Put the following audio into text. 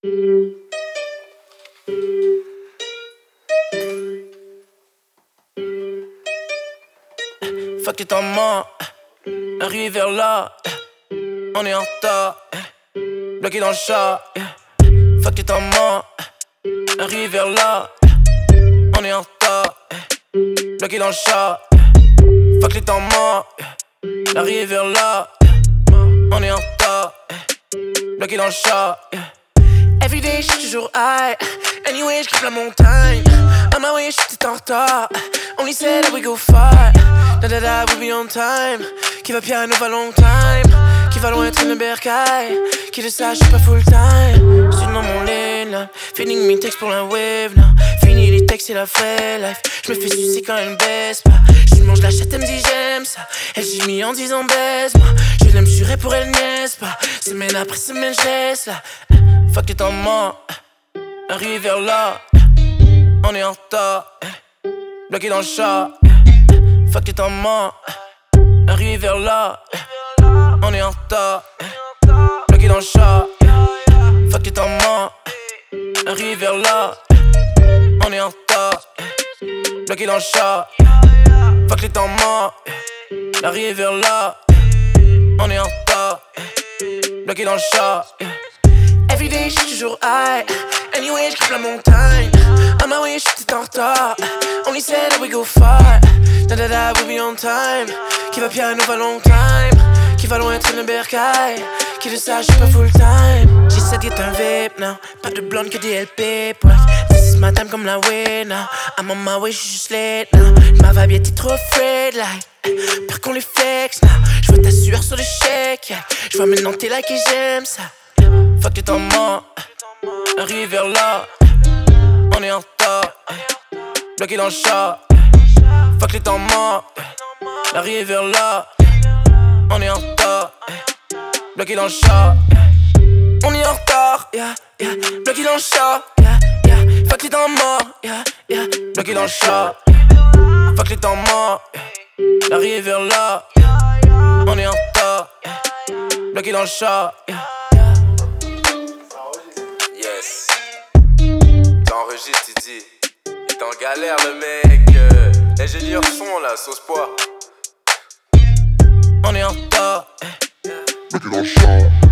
Fuck les temps morts, arrivé vers là, on est en retard, bloqué dans le chat. Fuck les temps morts, arrivé vers là, on est en retard, bloqué dans le chat. Fuck les temps morts, arrivé vers là, on est en retard, bloqué dans le chat. Everyday j'suis toujours high, anyway j'grippe la montagne. On my way j'étais en retard, only said that we go far. Da da da, we'll be on time. Qui va piano va long time. Qui va loin traîne le bercail. Qui le sache, j'suis pas full time. J'suis dans mon lane là. Feeling mes textes pour la wave là. Fini les textes et la vraie life. J'me fais sucer quand elle me baisse pas. J'lui mange la chatte, elle me dit j'aime ça. Elle j'ai mis en disant baisse moi. Je l'aime, j'suis pour elle n'est-ce pas. Semaine après semaine j'laisse là. Fuck les temps morts, arrivé vers là, on est en retard, bloqué dans le chat. Fuck les temps morts, arrivé vers là, on est en retard, bloqué dans le chat. Fuck les temps morts, arrivé vers là, on est en retard, bloqué dans le chat. Fuck les temps morts, arrivé vers là, on est en retard, bloqué dans le chat. Everyday j'suis toujours high, anyway j'grippe la montagne. On my way j'étais en retard, only said that we go far. Da da da, we'll be on time. Qui va piano va long time. Qui va loin traîne le bercail. Qui le sache, j'suis pas full time. J'essaie d'être un vape now, pas de blonde que des LP. This is my time comme la way now. I'm on my way, j'suis juste late now. Ma vibe était trop afraid like. Peur qu'on les flex now. J'vois ta sueur sur le chèque, yeah. J'vois maintenant t'es like et j'aime ça. Fuck les temps morts, arrivé vers là, on est en retard, bloqué dans le chat. Fuck les temps morts, arrivé vers là, on est en retard, bloqué dans le chat. On est en retard, yeah, yeah, bloqué dans le chat, yeah, yeah. Fuck les temps morts, yeah, yeah, bloqué dans le chat. Fuck les temps morts, arrivé vers là, on est en retard, bloqué dans le chat, yeah. Yes. T'enregistres, tu dis. Il est en galère le mec. L'ingénieur son là, sauce pois. On est en retard, bloqué dans le chat.